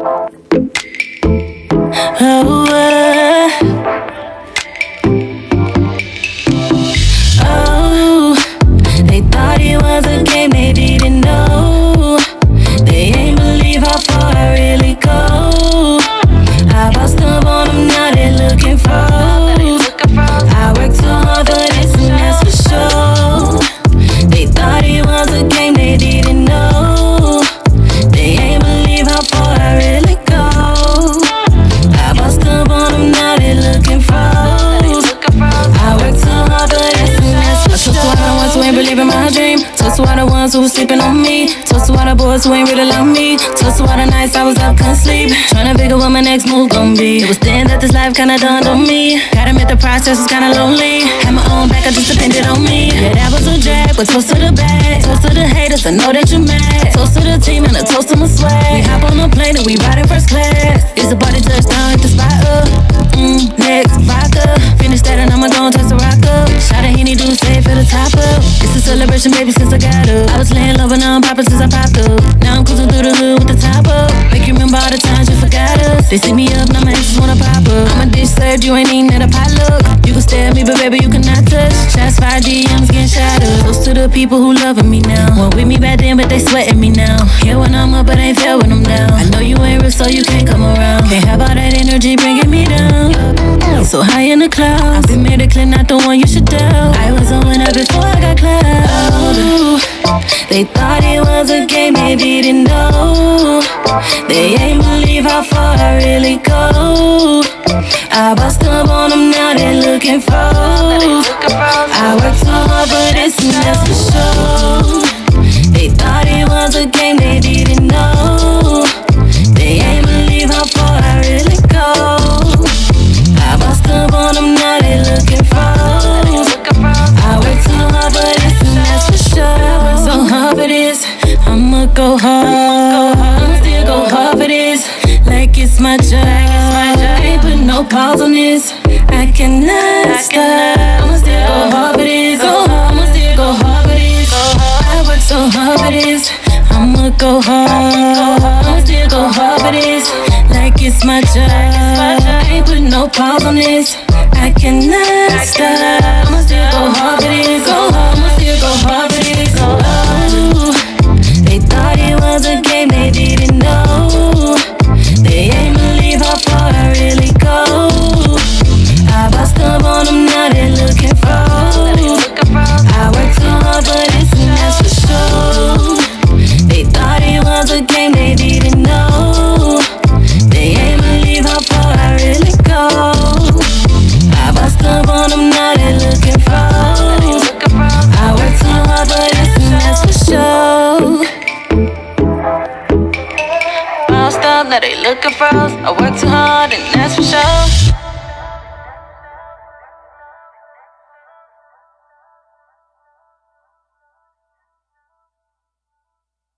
Oh, they thought it was a game, they didn't know. They ain't believe how far I really go. I bust up on them, now they looking froze. I worked so hard for this and that's for sure. They thought it was a game, they didn't know. They ain't believe how far I really go. I bust up on them, now they looking froze. I worked so hard for this and that's for sure. Toast to all the ones who ain't believing my dream. Toast to all the ones who was sleeping on me. Toast to all the boys who ain't really love me. Toast to all the nights I was up, couldn't sleep, tryna figure what my next move gon' be. It was then that this life kinda dawned on me. Gotta admit the process was kinda lonely. Had my own back, I just depended on me. Yeah, that was a drag, but toast to the bag. Toast to the haters, I know that you're mad. Toast to the team and a toast to my swag. We hop on a plane and we ride in first class. It's a party touchdown, hit the spot up. Next, vodka. Finish that and I'ma go and toss the rock up. Shot a Henny, do save for the top up. It's a celebration, baby, since I got up. I was laying low, but now I'm poppin' since I popped up. Now I'm cruising through the hood with the top up. Make you remember all the times you forgot us. They see me up, now my exes wanna pop up. I'm a dish served, you ain't eating at a potluck. You can stare at me, but baby, you cannot touch. Shots fired, DMs getting shot up. Close to the people who loving me now. Weren't with me back then, but they sweating me now. Here when I'm up, but ain't fair when I'm down. I know you ain't real, so you can't come around. Can't have all that energy bringing me down. So high in the clouds, I've been made it clear, not the one you should doubt. I was on winner before I got clout. They thought it was a game, they didn't know. They ain't believe how far I really go. I bust up on them, now they looking froze. I worked so hard for this and that's for sure. They thought it was a game, they didn't know. They ain't believe how far I really go. I bust up on them, now they looking froze. I worked so hard for this and that's for sure. I worked so hard for this, I'ma go hard. I'ma still go hard for this, like it's my job. Ain't put no pause on this, I cannot stop. I'ma still go hard for this, I'ma still go hard for this. I work so hard for this, I'ma go hard. I'ma still go hard for this, like it's my job. Ain't put no pause on this, I cannot stop. I'ma still go hard for this, I'ma still go hard for this. They thought it was a game, they didn't know. They ain't believe how far I really go. I bust up on them, now they looking froze. I worked so hard for this and that's for sure. They thought it was a game, they didn't know. They ain't believe how far I really go. I bust up on them, now they looking froze. I worked so hard for this and that's for sure. Bounced up, now they looking froze. I worked too hard and that's for sure.